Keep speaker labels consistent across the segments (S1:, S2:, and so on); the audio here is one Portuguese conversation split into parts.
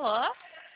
S1: Alô?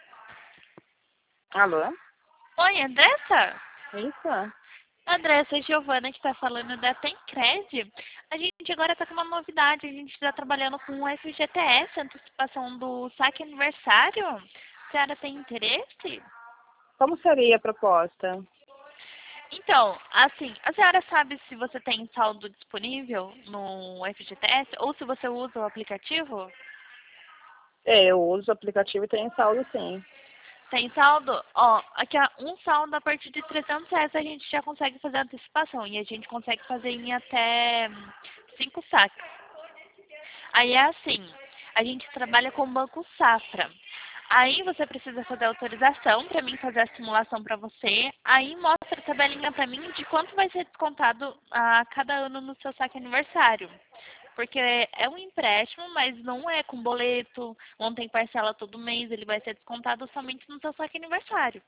S2: Alô?
S1: Oi, Andressa?
S2: Isso?
S1: Andressa, é Giovana que está falando da Tencred. A gente agora está com uma novidade. A gente está trabalhando com o FGTS, antecipação do saque aniversário. A senhora tem interesse?
S2: Como seria a proposta?
S1: Então, assim, a senhora sabe se você tem saldo disponível no FGTS ou se você usa o aplicativo?
S2: Eu uso o aplicativo e tenho saldo sim.
S1: Tem saldo? Ó, aqui um saldo a partir de R$ 300 a gente já consegue fazer a antecipação e a gente consegue fazer em até 5 saques. Aí é assim, a gente trabalha com o Banco Safra. Aí você precisa fazer autorização para mim fazer a simulação para você. Aí mostra a tabelinha para mim de quanto vai ser descontado a cada ano no seu saque aniversário. Porque é um empréstimo, mas não é com boleto, não tem parcela todo mês, ele vai ser descontado somente no seu saque aniversário.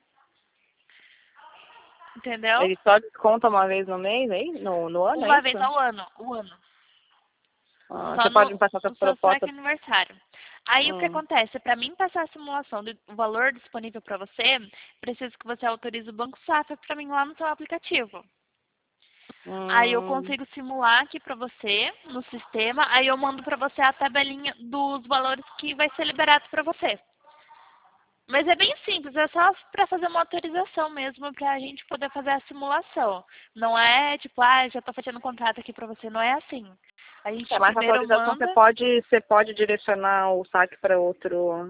S1: Entendeu?
S2: Ele só desconta uma vez no mês, aí? No ano, é
S1: Uma vez
S2: isso?
S1: ao ano, o ano. Só
S2: Você pode me passar essa
S1: no seu
S2: proposta?
S1: saque aniversário. Aí o que
S2: Hum.
S1: acontece? Para mim passar a simulação do valor disponível para você, preciso que você autorize o Banco Safra para mim lá no seu aplicativo. Aí eu
S2: Hum.
S1: consigo simular aqui para você no sistema, aí eu mando para você a tabelinha dos valores que vai ser liberado para você. Mas é bem simples, é só para fazer uma autorização mesmo, para a gente poder fazer a simulação. Não é tipo, já estou fazendo um contrato aqui para você, não é assim. A gente
S2: Mas na
S1: primeiro
S2: atualização
S1: manda.
S2: você pode direcionar o saque para outro.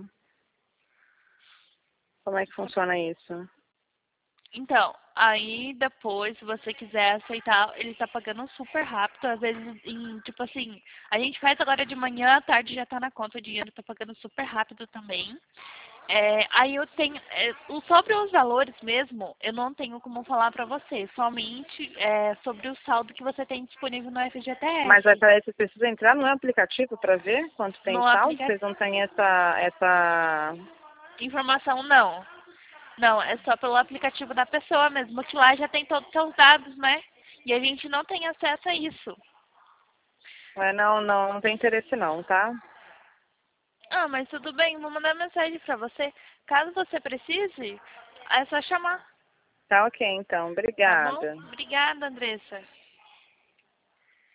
S2: Como é que funciona isso?
S1: Então, aí depois, se você quiser aceitar, ele tá pagando super rápido, às vezes tipo assim, a gente faz agora de manhã, à tarde já tá na conta, o dinheiro tá pagando super rápido também. Aí eu tenho, sobre os valores mesmo, eu não tenho como falar pra você, somente sobre o saldo que você tem disponível no
S2: Mas aí
S1: FGTS,
S2: parece que você precisa entrar no aplicativo para ver quanto tem
S1: no
S2: saldo?
S1: aplicativo.
S2: Vocês não têm essa.
S1: Informação não. Não, é só pelo aplicativo da pessoa mesmo, que lá já tem todos os seus dados, né? E a gente não tem acesso a isso.
S2: Não tem interesse não, tá?
S1: Ah, mas tudo bem, vou mandar mensagem pra você. Caso você precise, é só chamar,
S2: Tá ok, então.
S1: tá bom?
S2: Obrigada.
S1: Obrigada, Andressa.